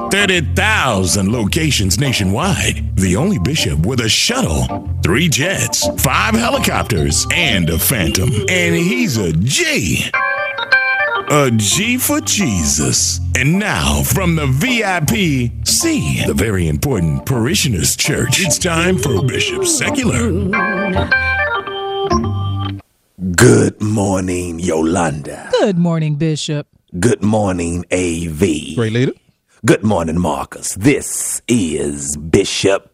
30,000 locations nationwide. The only bishop with a shuttle, 3 jets, 5 helicopters, and a Phantom. And he's a G. A G for Jesus. And now, from the VIP, C, the very important Parishioners Church, it's time for Bishop Secular. Good morning, Yolanda. Good morning, Bishop. Good morning, AV. Great leader. Good morning, Marcus. This is Bishop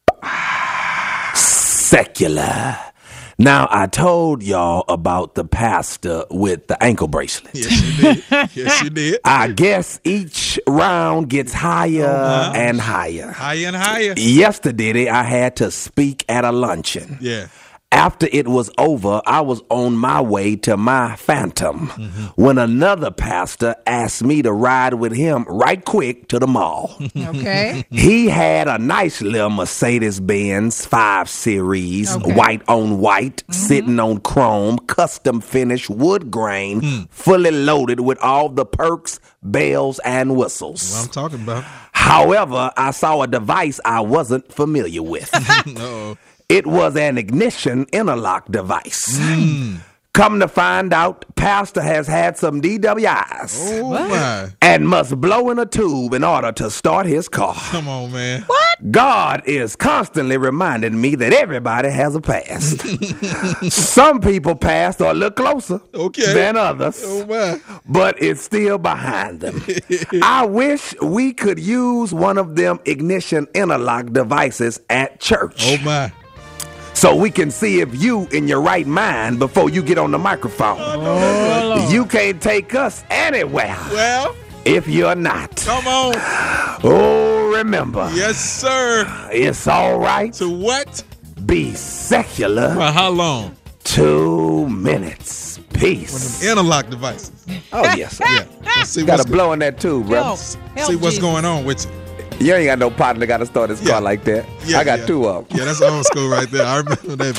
Secular. Now, I told y'all about the pastor with the ankle bracelet. Yes, you did. Yes, you did. I guess each round gets higher and higher. Higher and higher. Yesterday, I had to speak at a luncheon. Yeah. After it was over, I was on my way to my Phantom when another pastor asked me to ride with him right quick to the mall. Okay. He had a nice little Mercedes-Benz 5 Series, white on white, sitting on chrome, custom finished wood grain, fully loaded with all the perks, bells, and whistles. What I'm talking about. However, I saw a device I wasn't familiar with. No. It was an ignition interlock device. Come to find out, Pastor has had some DWIs Oh, my. and must blow in a tube in order to start his car. Come on, man. What? God is constantly reminding me that everybody has a past. Some people past are a little closer than others, Oh, my. but it's still behind them. I wish we could use one of them ignition interlock devices at church. Oh, my. So we can see if you in your right mind before you get on the microphone. You can't take us anywhere Well, if you're not. come on. Oh, remember, Yes, sir. it's all right To what? be secular. For how long? 2 minutes. Peace. Interlock devices. Oh, yes. Yeah. Let's see Got what's, to blow in that too, bro. Help. see Help, what's Jesus. going on with you. You ain't got no partner got to start his car like that. Yeah, I got yeah. 2 of them. Yeah, that's old school right there. I remember that,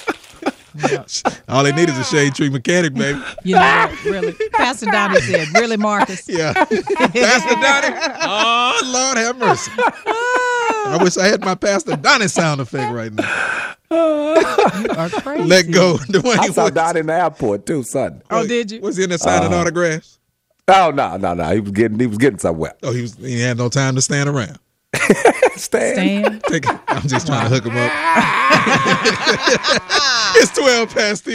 baby. All they need is a shade tree mechanic, baby. You know what? Really? Pastor Donnie said, really, Marcus? Yeah. Pastor Donnie. Oh, Lord have mercy. I wish I had my Pastor Donnie sound effect right now. You are crazy. Let go. Dwayne I saw Woods. Don in the airport too, son. Oh, did you? Was he in there signing autographs? Oh, no. He was getting somewhere. Oh, he had no time to stand around. Stan? I'm just trying to hook him up. It's 12 past the